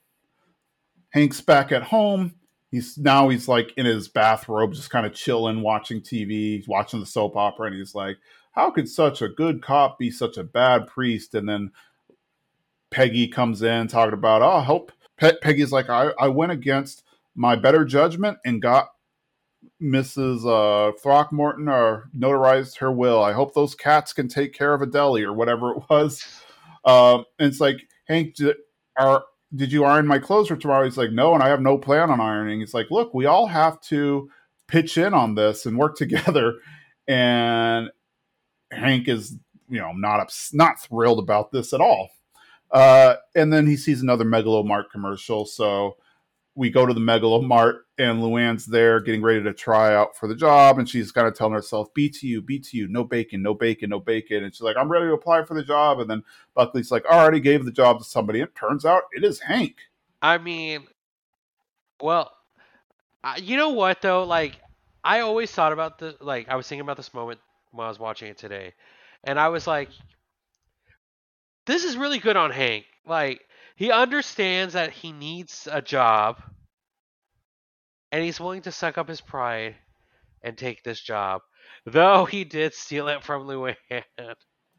Hank's back at home. He's now he's like in his bathrobe, just kind of chilling, watching T V, he's watching the soap opera, and he's like, how could such a good cop be such a bad priest? And then Peggy comes in talking about, oh, help. Pe- Peggy's like, I, I went against my better judgment and got Missus Uh, Throckmorton or notarized her will. I hope those cats can take care of Adele or whatever it was. Um, and it's like, Hank, did, are, did you iron my clothes for tomorrow? He's like, no, and I have no plan on ironing. He's like, look, we all have to pitch in on this and work together. And Hank is, you know, not ups- not thrilled about this at all. Uh, and then he sees another Megalomart commercial. So we go to the Megalomart, and Luann's there getting ready to try out for the job. And she's kind of telling herself, B T U, B T U, no bacon, no bacon, no bacon. And she's like, I'm ready to apply for the job. And then Buckley's like, I already gave the job to somebody. It turns out it is Hank. I mean, well, I, you know what though? Like, I always thought about the like I was thinking about this moment when I was watching it today, and I was like, this is really good on Hank. Like, he understands that he needs a job, and he's willing to suck up his pride and take this job, though he did steal it from Luann. I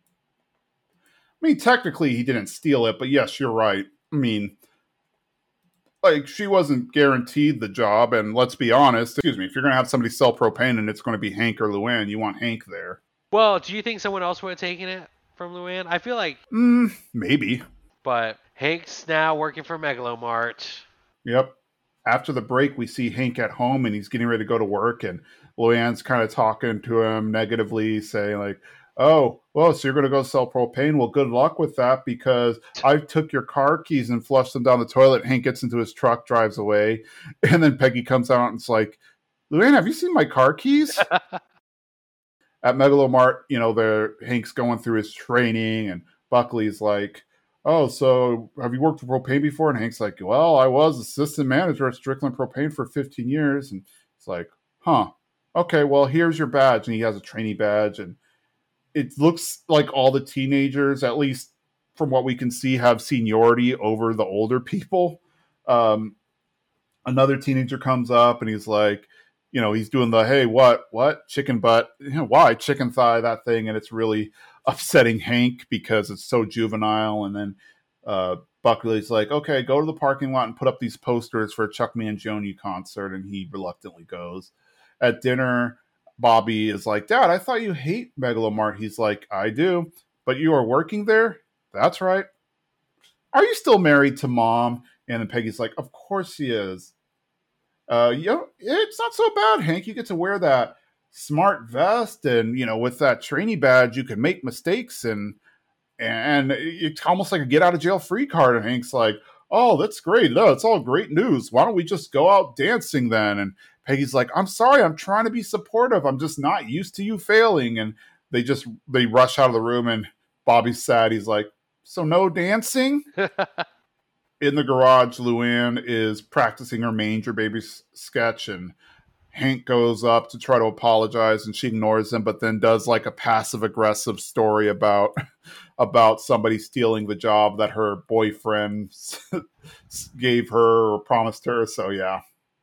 mean, technically he didn't steal it, but yes, you're right. I mean, like, she wasn't guaranteed the job, and let's be honest, excuse me, if you're going to have somebody sell propane and it's going to be Hank or Luann, you want Hank there. Well, do you think someone else would have taken it from Luann? I feel like... Mm, maybe. But Hank's now working for Megalomart. Yep. After the break, we see Hank at home, and he's getting ready to go to work, and Luann's kind of talking to him negatively, saying like, oh, well, so you're going to go sell propane? Well, good luck with that, because I took your car keys and flushed them down the toilet. Hank gets into his truck, drives away. And then Peggy comes out and it's like, Luann, have you seen my car keys? At Megalomart, you know, there Hank's going through his training, and Buckley's like, oh, so have you worked for propane before? And Hank's like, well, I was assistant manager at Strickland Propane for fifteen years. And it's like, huh, okay, well, here's your badge. And he has a trainee badge, and it looks like all the teenagers, at least from what we can see, have seniority over the older people. Um, another teenager comes up, and he's like, you know, he's doing the, hey, what, what, chicken butt, you know, why, chicken thigh, that thing, and it's really upsetting Hank because it's so juvenile. And then uh, Buckley's like, okay, go to the parking lot and put up these posters for a Chuck Mangione concert, and he reluctantly goes. At dinner, Bobby is like, Dad, I thought you hate Megalomart. He's like, I do, but you are working there? That's right. Are you still married to Mom? And then Peggy's like, of course she is. Uh, you know, it's not so bad, Hank. You get to wear that smart vest, and you know, with that trainee badge, you can make mistakes, and and it's almost like a get out of jail free card. And Hank's like, oh, that's great. No, it's all great news. Why don't we just go out dancing then? And Peggy's like, I'm sorry, I'm trying to be supportive. I'm just not used to you failing. And they just they rush out of the room, and Bobby's sad. He's like, so no dancing? In the garage, Luann is practicing her Manger Baby s- sketch, and Hank goes up to try to apologize, and she ignores him, but then does like a passive aggressive story about about somebody stealing the job that her boyfriend gave her or promised her. So yeah,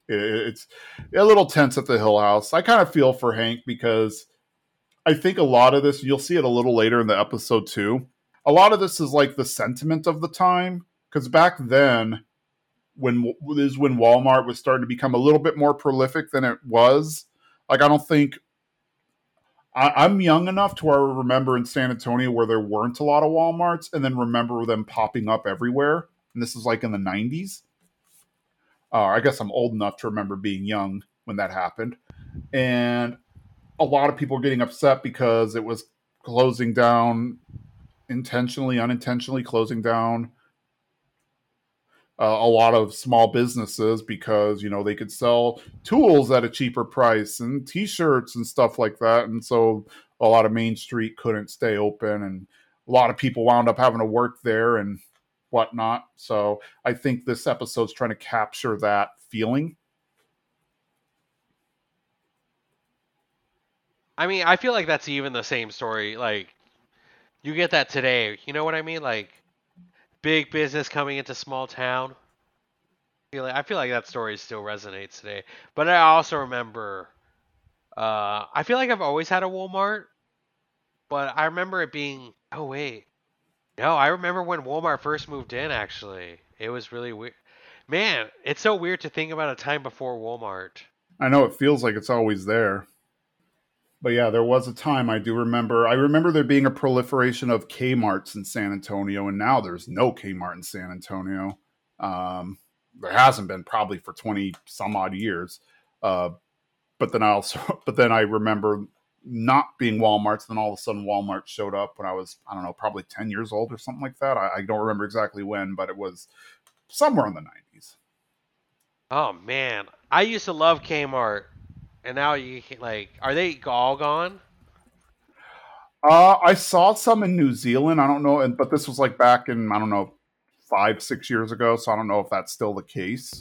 It, it's a little tense at the Hill House. I kind of feel for Hank because I think a lot of this, you'll see it a little later in the episode too. A lot of this is like the sentiment of the time, because back then, when is when Walmart was starting to become a little bit more prolific than it was. Like, I don't think I, I'm young enough to where I remember in San Antonio where there weren't a lot of Walmarts, and then remember them popping up everywhere. And this is like in the nineties. Uh, I guess I'm old enough to remember being young when that happened. And a lot of people getting upset because it was closing down intentionally, unintentionally closing down uh, a lot of small businesses because, you know, they could sell tools at a cheaper price and t-shirts and stuff like that. And so a lot of Main Street couldn't stay open, and a lot of people wound up having to work there and whatnot. So I think this episode's trying to capture that feeling. I mean, I feel like that's even the same story. Like, you get that today. You know what I mean? Like, big business coming into small town. I feel like, I feel like that story still resonates today. But I also remember, uh, I feel like I've always had a Walmart, but I remember it being, oh, wait. No, I remember when Walmart first moved in, actually. It was really weird. Man, it's so weird to think about a time before Walmart. I know it feels like it's always there. But yeah, there was a time I do remember. I remember there being a proliferation of Kmarts in San Antonio, and now there's no Kmart in San Antonio. Um, there hasn't been probably for twenty some odd years. Uh, but then I also, but then I remember not being Walmart's. Then all of a sudden, Walmart showed up when I was, I don't know, probably ten years old or something like that. I, I don't remember exactly when, but it was somewhere in the nineties. Oh, man. I used to love Kmart. And now you can, like, are they all gone? Uh, I saw some in New Zealand. I don't know, and but this was like back in, I don't know, five, six years ago. So I don't know if that's still the case.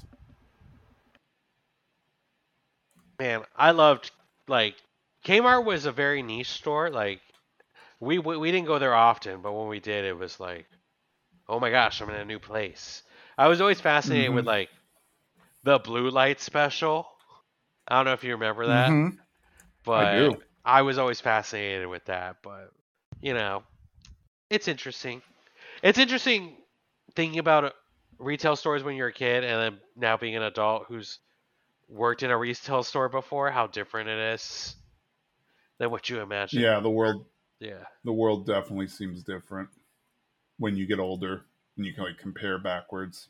Man, I loved, like, Kmart was a very niche store. Like, we we, we didn't go there often, but when we did, it was like, oh my gosh, I'm in a new place. I was always fascinated with, Mm-hmm. like, the blue light special. I don't know if you remember that, Mm-hmm. I but do. I was always fascinated with that. But, you know, it's interesting. It's interesting thinking about retail stores when you're a kid and then now being an adult who's worked in a retail store before, how different it is than what you imagine. Yeah, the world Yeah. the world definitely seems different when you get older and you can like compare backwards.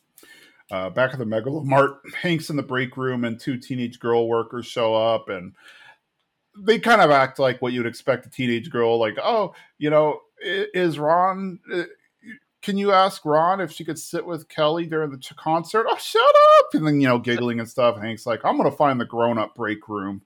Uh, back at the Megalomart, Hank's in the break room and two teenage girl workers show up, and they kind of act like what you'd expect a teenage girl, like, oh, you know, is Ron, can you ask Ron if she could sit with Kelly during the concert? Oh, shut up. And then, you know, giggling and stuff. Hank's like, I'm going to find the grown up break room.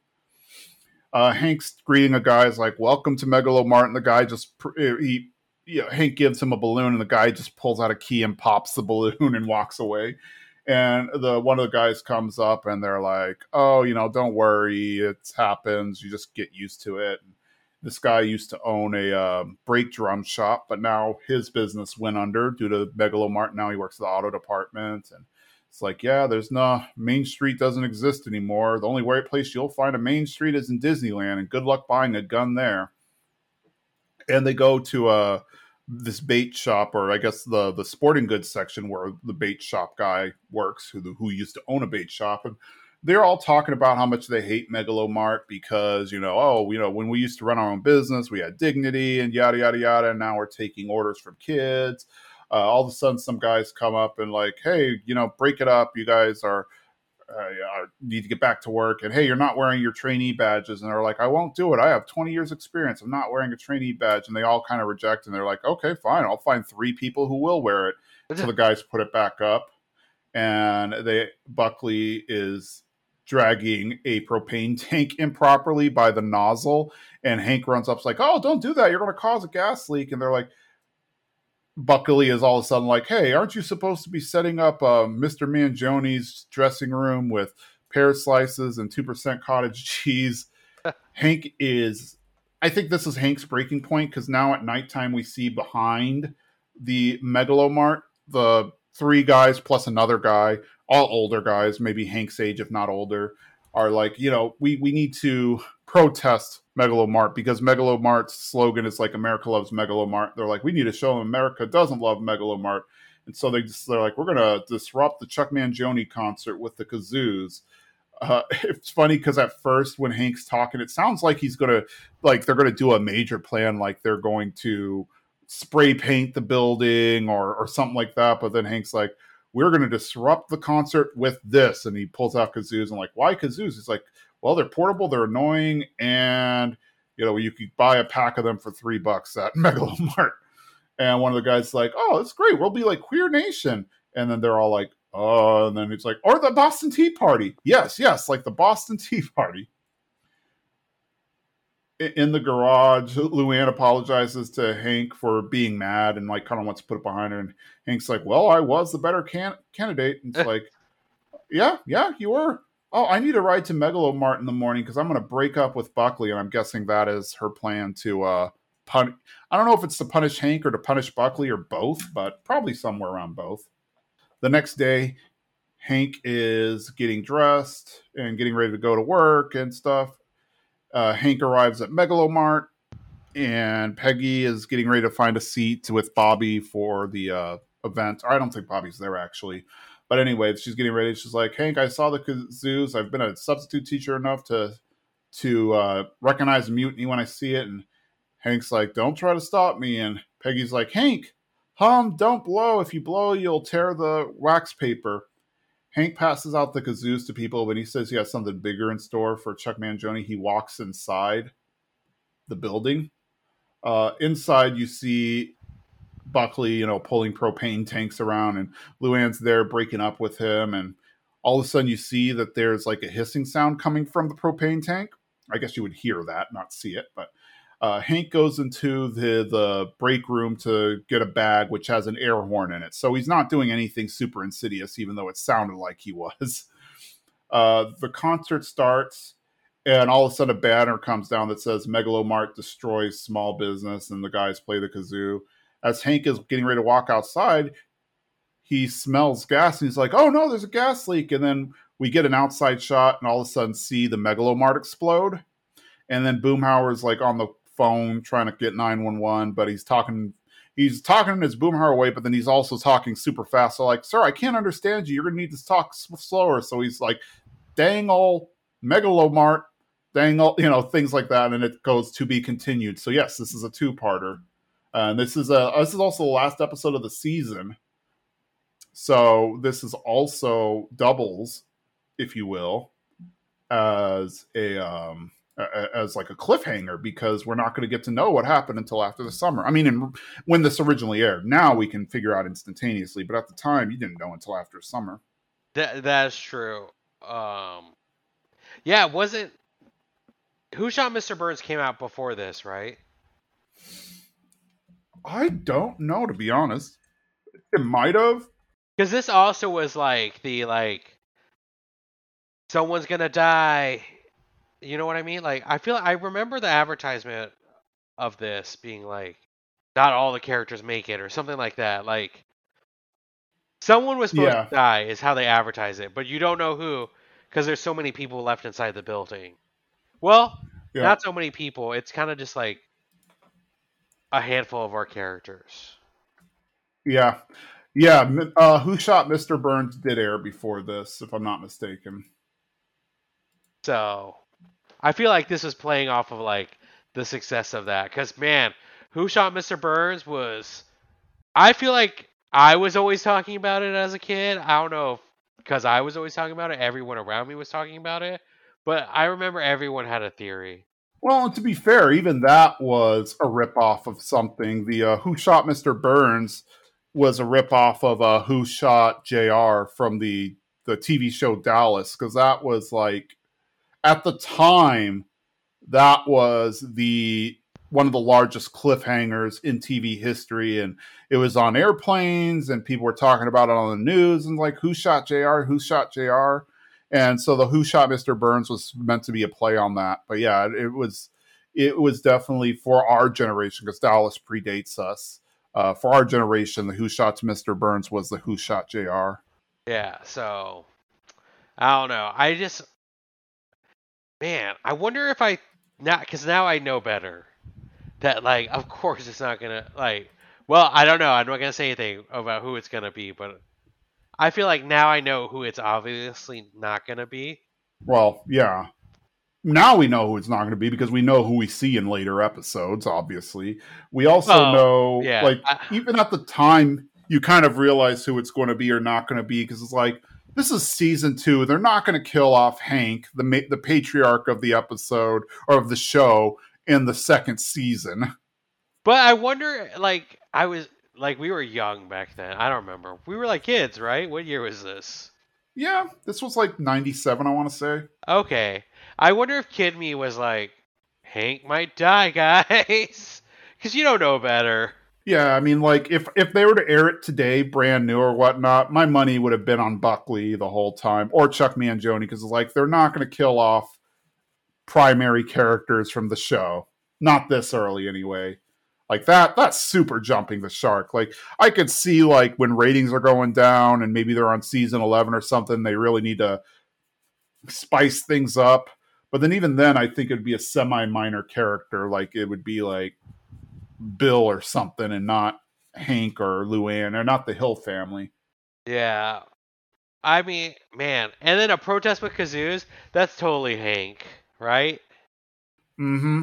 Uh, Hank's greeting a guy is like, welcome to Megalomart. And the guy just, he, you know, Hank gives him a balloon, and the guy just pulls out a key and pops the balloon and walks away. And the one of the guys comes up and they're like, oh, you know, don't worry. It happens. You just get used to it. And this guy used to own a uh, brake drum shop, but now his business went under due to Megalomart. Now he works at the auto department. And it's like, yeah, there's no, Main Street doesn't exist anymore. The only place you'll find a Main Street is in Disneyland, and good luck buying a gun there. And they go to a, this bait shop, or I guess the the sporting goods section where the bait shop guy works, who who used to own a bait shop, and they're all talking about how much they hate Megalomart because, you know, oh, you know, when we used to run our own business, we had dignity and yada yada yada, and now we're taking orders from kids. Uh, all of a sudden, some guys come up and like, hey, you know, break it up. You guys are I need to get back to work, and hey, you're not wearing your trainee badges. And they're like, I won't do it. I have twenty years experience. I'm not wearing a trainee badge. And they all kind of reject, and they're like, okay, fine. I'll find three people who will wear it. So the guys put it back up, and they Buckley is dragging a propane tank improperly by the nozzle, and Hank runs up, like, oh, don't do that. You're going to cause a gas leak. And they're like, Buckley is all of a sudden like, hey, aren't you supposed to be setting up uh, Mister Mangioni's dressing room with pear slices and two percent cottage cheese? Hank is, I think this is Hank's breaking point, because now at nighttime we see behind the Megalomart the three guys plus another guy, all older guys, maybe Hank's age, if not older, are like, you know, we, we need to protest Megalomart because Megalomart's slogan is like America loves Megalomart. They're like, we need to show them America doesn't love Megalomart. And so they just, they're like, we're going to disrupt the Chuck Mangione concert with the kazoos. Uh, it's funny because at first when Hank's talking, it sounds like he's going to, like, they're going to do a major plan, like they're going to spray paint the building or, or something like that. But then Hank's like, we're going to disrupt the concert with this. And he pulls out kazoos and like, why kazoos? He's like, well, they're portable, they're annoying, and, you know, you could buy a pack of them for three bucks at Megalomart. And one of the guys is like, oh, that's great. We'll be like Queer Nation. And then they're all like, oh, and then it's like, or the Boston Tea Party. Yes, yes, like the Boston Tea Party. In the garage, Luann apologizes to Hank for being mad and like kind of wants to put it behind her. And Hank's like, well, I was the better can- candidate. And it's like, yeah, yeah, you were. Oh, I need a ride to Megalomart in the morning because I'm going to break up with Buckley. And I'm guessing that is her plan to uh, pun. I don't know if it's to punish Hank or to punish Buckley or both, but probably somewhere around both. The next day, Hank is getting dressed and getting ready to go to work and stuff. Uh, Hank arrives at Megalomart, and Peggy is getting ready to find a seat with Bobby for the uh, event. Or I don't think Bobby's there, actually. But anyway, she's getting ready. She's like, Hank, I saw the kazoos. I've been a substitute teacher enough to to uh, recognize mutiny when I see it. And Hank's like, don't try to stop me. And Peggy's like, Hank, hum, don't blow. If you blow, you'll tear the wax paper. Hank passes out the kazoos to people, but he says he has something bigger in store for Chuck Mangione. He walks inside the building. Uh, inside, you see Buckley, you know, pulling propane tanks around, and Luann's there breaking up with him. And all of a sudden, you see that there's like a hissing sound coming from the propane tank. I guess you would hear that, not see it. But uh, Hank goes into the the break room to get a bag which has an air horn in it. So he's not doing anything super insidious, even though it sounded like he was. Uh, the concert starts, and all of a sudden, a banner comes down that says Megalomart destroys small business, and the guys play the kazoo. As Hank is getting ready to walk outside, he smells gas, and he's like, oh no, there's a gas leak. And then we get an outside shot, and all of a sudden see the Megalomart explode. And then Boomhauer's like on the phone trying to get nine one one, but he's talking he's talking in his Boomhauer way, but then he's also talking super fast. So like, sir, I can't understand you. You're going to need to talk slower. So he's like, dang ol' Megalomart, dang ol', you know, things like that. And it goes to be continued. So yes, this is a two-parter. Uh, and this is a this is also the last episode of the season. So this is also doubles, if you will, as a um, as like a cliffhanger, because we're not going to get to know what happened until after the summer. I mean, in, when this originally aired, now we can figure out instantaneously, but at the time, you didn't know until after summer. That that's true. Um, yeah, wasn't Who Shot Mister Burns came out before this, right? I don't know, to be honest. It might have. Because this also was like the like someone's gonna die. You know what I mean? Like I feel I remember the advertisement of this being like, not all the characters make it or something like that. Like someone was supposed Yeah. to die is how they advertise it, but you don't know who because there's so many people left inside the building. Well, Yeah. not so many people. It's kind of just like a handful of our characters. Yeah. Yeah. Uh, Who Shot Mister Burns did air before this, if I'm not mistaken. So I feel like this was playing off of like the success of that. Because man, Who Shot Mister Burns was. I feel like I was always talking about it as a kid. I don't know if because I was always talking about it, everyone around me was talking about it. But I remember everyone had a theory. Well, to be fair, even that was a ripoff of something. The uh, Who Shot Mister Burns was a ripoff of uh, Who Shot J R from the, the T V show Dallas, because that was like, at the time, that was the one of the largest cliffhangers in T V history, and it was on airplanes, and people were talking about it on the news, and like, who shot J R? Who shot J R? And so the Who Shot Mister Burns was meant to be a play on that. But yeah, it was it was definitely for our generation, because Dallas predates us. uh, for our generation, the Who Shot Mister Burns was the Who Shot J R. Yeah, so I don't know. I just, man, I wonder if I now, because now I know better. That like, of course, it's not gonna like. Well, I don't know. I'm not gonna say anything about who it's gonna be, but I feel like now I know who it's obviously not gonna be. Well, yeah. Now we know who it's not going to be because we know who we see in later episodes, obviously. We also Oh, know, yeah. like, I, even at the time, you kind of realize who it's going to be or not going to be because it's like, this is season two. They're not going to kill off Hank, the ma- the patriarch of the episode or of the show, in the second season. but I wonder, like, I was like, we were young back then. I don't remember. We were like kids, right? What year was this? Yeah, this was like ninety-seven, I want to say. Okay. I wonder if Kid Me was like, Hank might die, guys. Because you don't know better. Yeah, I mean, like, if if they were to air it today, brand new or whatnot, my money would have been on Buckley the whole time, or Chuck Mangione, because it's like, they're not going to kill off primary characters from the show. Not this early, anyway. Like, that, that's super jumping the shark. Like, I could see, like, when ratings are going down and maybe they're on season eleven or something, they really need to spice things up. But then even then, I think it'd be a semi-minor character. Like, it would be, like, Bill or something and not Hank or Luann or not the Hill family. Yeah. I mean, man. And then a protest with kazoos, that's totally Hank, right? Mm-hmm.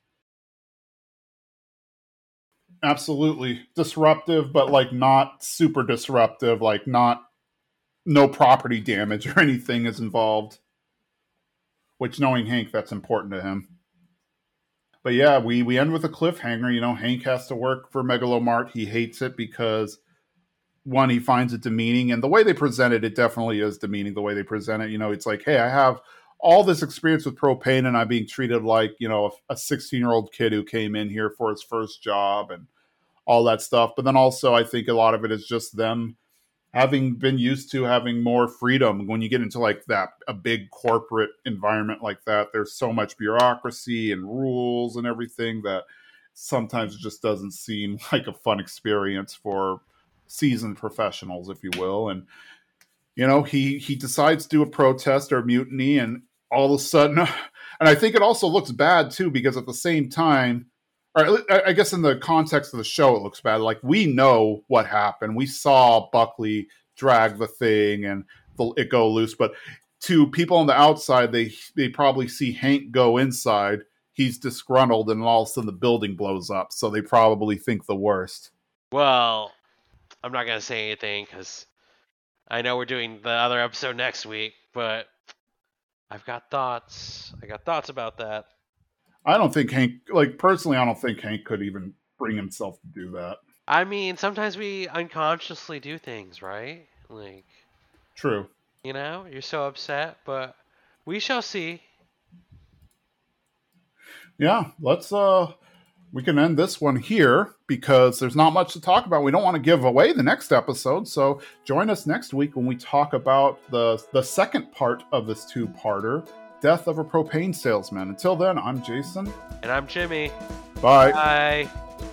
Absolutely. Disruptive, but like not super disruptive, like not no property damage or anything is involved. Which, knowing Hank, that's important to him. But yeah, we, we end with a cliffhanger. You know, Hank has to work for Megalomart. He hates it because, one, he finds it demeaning. And the way they present it, it definitely is demeaning the way they present it. You know, it's like, hey, I have all this experience with propane and I'm being treated like, you know, a sixteen-year-old kid who came in here for his first job and all that stuff. But then also, I think a lot of it is just them having been used to having more freedom. When you get into like that, a big corporate environment like that, there's so much bureaucracy and rules and everything that sometimes it just doesn't seem like a fun experience for seasoned professionals, if you will. And, you know, he, he decides to do a protest or a mutiny, and all of a sudden, and I think it also looks bad too, because at the same time, or I guess in the context of the show, it looks bad. Like, we know what happened. We saw Buckley drag the thing and it go loose. But to people on the outside, they they probably see Hank go inside. He's disgruntled, and all of a sudden the building blows up. So they probably think the worst. Well, I'm not going to say anything because I know we're doing the other episode next week, but I've got thoughts. I got thoughts about that. I don't think Hank, like, personally, I don't think Hank could even bring himself to do that. I mean, sometimes we unconsciously do things, right? Like, true. You know, you're so upset, but we shall see. Yeah, let's, uh, we can end this one here because there's not much to talk about. We don't want to give away the next episode, so join us next week when we talk about the, the second part of this two-parter, Death of a Propane Salesman. Until then, I'm Jason. And I'm Jimmy. Bye. Bye.